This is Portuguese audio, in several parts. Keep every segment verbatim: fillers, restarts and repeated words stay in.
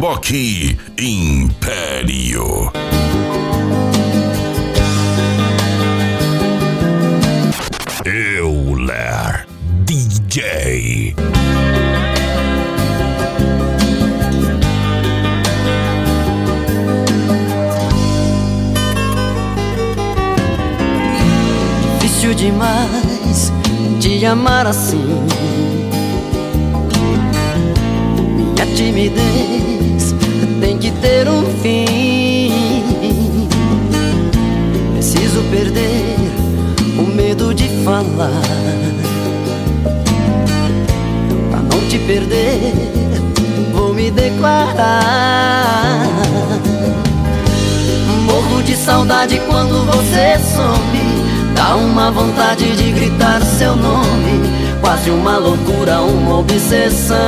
Rock Império. Euler D J. Difícil demais te amar assim. Minha timidez tem que ter um fim. Preciso perder o medo de falar. Pra não te perder, vou me declarar. Morro de saudade quando você some. Dá uma vontade de gritar seu nome. Quase uma loucura, uma obsessão.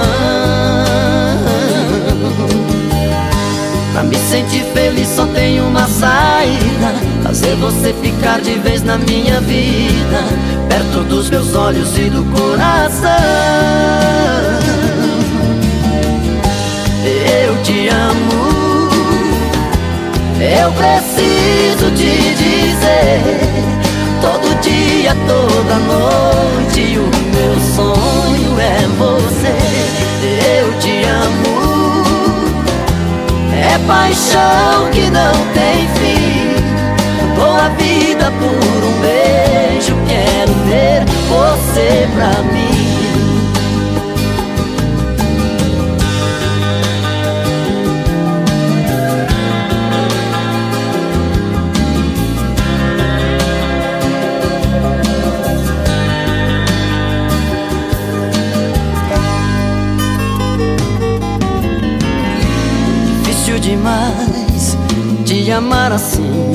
Pra me sentir feliz só tem uma saída: fazer você ficar de vez na minha vida, perto dos meus olhos e do coração. Eu te amo, eu preciso te dizer. Todo dia, toda noite, o meu sonho é você. Eu te amo, é paixão que não tem fim. Dou a vida por um beijo, quero ter você pra mim. Demais te amar assim.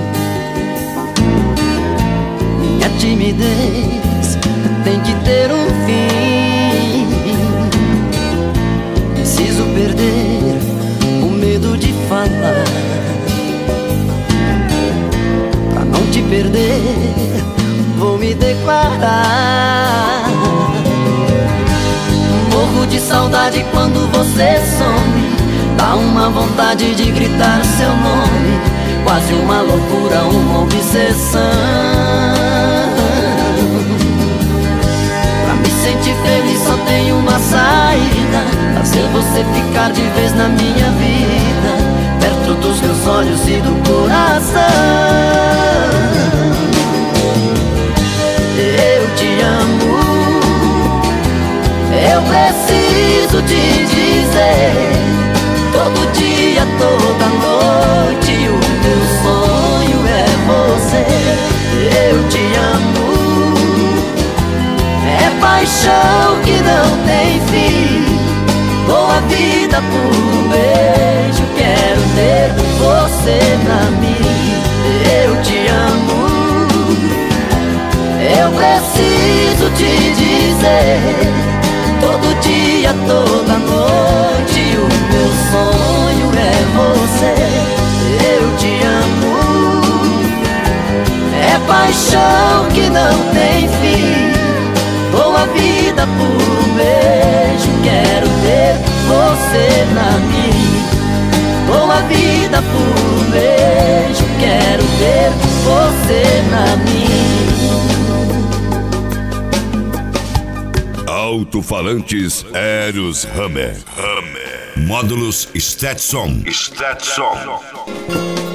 Minha timidez tem que ter um fim. Preciso perder o medo de falar. Pra não te perder, vou me declarar. Morro de saudade quando você some. Dá uma vontade de gritar seu nome. Quase uma loucura, uma obsessão. Pra me sentir feliz só tem uma saída: fazer você ficar de vez na minha vida, perto dos meus olhos e do coração. Eu te amo, eu preciso te dizer. Todo dia, toda noite, o meu sonho é você. Eu te amo, é paixão que não tem fim. Dou a vida por um beijo, quero ter você pra mim. Eu te amo, eu preciso te dizer. Todo dia, toda noite, o meu sonho é você. Eu te amo, é paixão que não tem fim. Dou a vida por um beijo, quero ter você pra mim. Dou a vida por um beijo, quero ter você pra mim. Alto-falantes Eros Hammer. Hammer. Módulos Stetson. Stetson.